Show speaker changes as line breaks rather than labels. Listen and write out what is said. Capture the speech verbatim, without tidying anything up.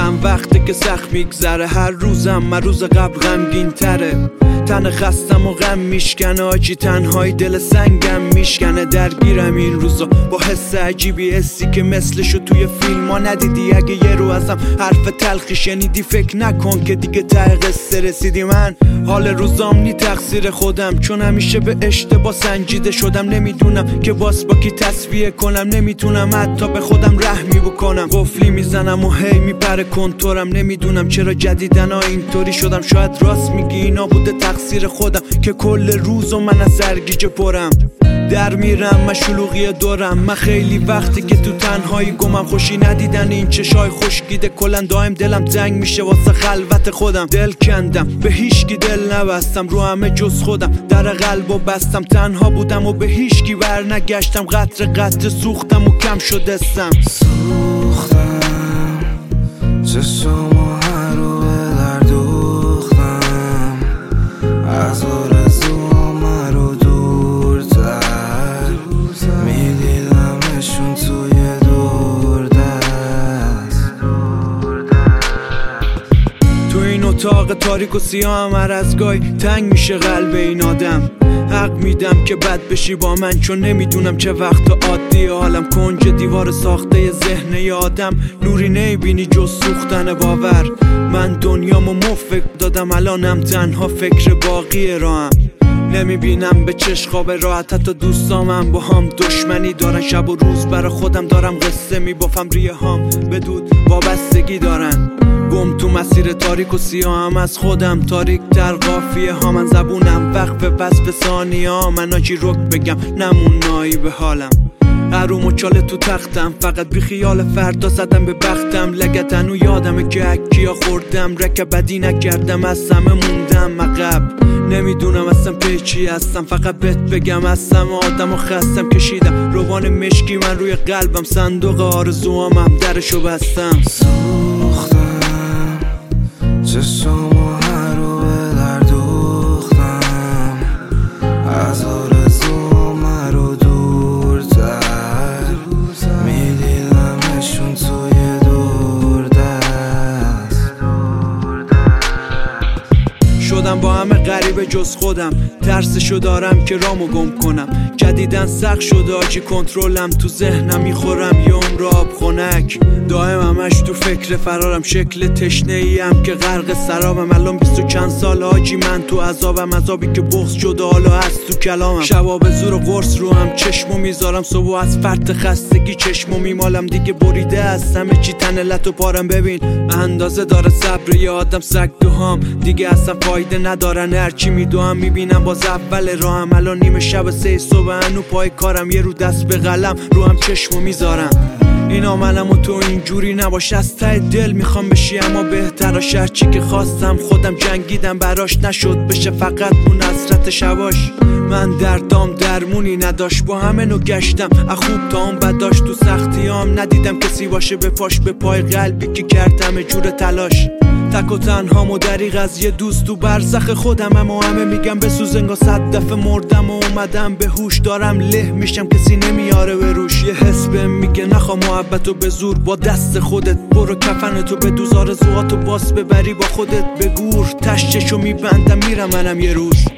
چند وقته که سخت میگذره، هر روزم من روز قبل غمگین تره. تن خستم و غم میشکنه، آجی تنهای دل سنگم میشکنه. درگیرم این روزا با حس عجیبی، حسی که مثلشو توی فیلم ها ندیدی. اگه یه رو ازم حرف تلخی شنیدی فکر نکن که دیگه ته قصه رسیدی. من حال روزام نی تقصیر خودم، چون همیشه به اشتباه سنجیده شدم. نمیدونم که باز با کی تصفیه کنم، نمیتونم حتی به خودم رحمی بکنم. قفلی میزنم و هی میپره کنتورم، نمیدونم چرا جدیدن ها اینطوری شدم. شاید راست میگی اینا بوده تقصیر خودم که کل روز و من از سرگیجه پرم. در میرم من شلوغی دورم، من خیلی وقتی که تو تنهایی گمم. خوشی ندیدن این چشای خوشگیده، کلن دایم دلم تنگ میشه واسه خلوت خودم. دل کندم به هیچکی دل نبستم، رو همه جز خودم در قلبو بستم. تنها بودم و به هیچکی بر نگشتم، قطر قطر سوختم و کم شد استم.
سوختم چشمو هر رو به در دوختم، از آرزوام رو دورتر میدیدمشون توی دور دست.
تو این اتاق تاریک و سیاه هم هر از گاهی تنگ میشه قلب این آدم. حق میدم که بد بشی با من، چون نمیدونم چه وقت عادی حالم. کنج دیوار ساخته ذهن ی آدم، نوری نمیبینی جز سوختن باور. من دنیامو مفک دادم، الانم تنها فکر باقی راهم. نمیبینم به چشم خواب راحت، حتی دوستامم با هم دشمنی دارن. شب و روز برا خودم دارم قصه میبافم، ریه هام به دود وابستگی دارن. گم تو مسیر تاریک و سیاهم از خودم، تاریک در قافیه ها. من زبونم وقف وصف ثانیه ها، من آجی رک بگم نمونایی به حالم. عروم و چاله تو تختم، فقط بی خیال فردا زدم به بختم. لگتنو یادمه که اکیا خوردم، رکبدی نکردم از همه موندم عقب. نمیدونم اصلا پیچی هستم، فقط بهت بگم هستم آدم و خستم. کشیدم روان مشکی من روی قلبم، صندوق آرزوامم درشو بستم.
سوختم چشمو هر رو به در دوختم، از آرزوام رو دورتر میدیدمشون توی دور دست.
شدم با همه غریبه جز خودم، ترسشو دارم که رامو گم کنم. جدیدن سخت شده آجی کنترلم، تو ذهنم میخورم یه عمر آب خنک. دائم همش تو فکر فرارم، شکل تشنه ایم که غرق سرابم. الان بیست و چند سال آجی من تو عذابم، عذابی که بغض شده حالا هست تو کلامم. شبا به زور و قرص رو هم چشمو میذارم، صبح از فرط خستگی چشمو میمالم. دیگه بریده از همه چی تن لط و پارم. ببین اندازه داره صبر یه آدم، سگ دوهام دیگه اصلا فایده ندارن. هرچی میدوام میبینم باز اول راهم. الان نیمه شب سه صبح هنو پای کارم، یه رو دست به قلم رو هم چشمو میذارم. اینا منم و تو اینجوری نباش، از ته دل میخوام بشی اما بهتراش. هرچی که خواستم خودم جنگیدم براش، نشد بشه فقط اون حسرت شباش. من دردام درمونی نداشت، با همه نو گشتم از خوب تا اون بد داشت. تو سختیام ندیدم کسی باشه به پاش، به پای قلبی که کردم جور تلاش. تک و تنهام و دریغ از یه دوست تو برزخ خودم، اما همه میگم بسوز انگار صد دفعه مردم و اومدم به هوش. دارم له میشم کسی نمیاره به روش، یه حس بهم میگه نخوا محبتو به زور با دست خودت. برو کفنتو بدوز، آرزوهاتو باس ببری با خودت به گور. تشتشو میبندم میرم منم یه روز.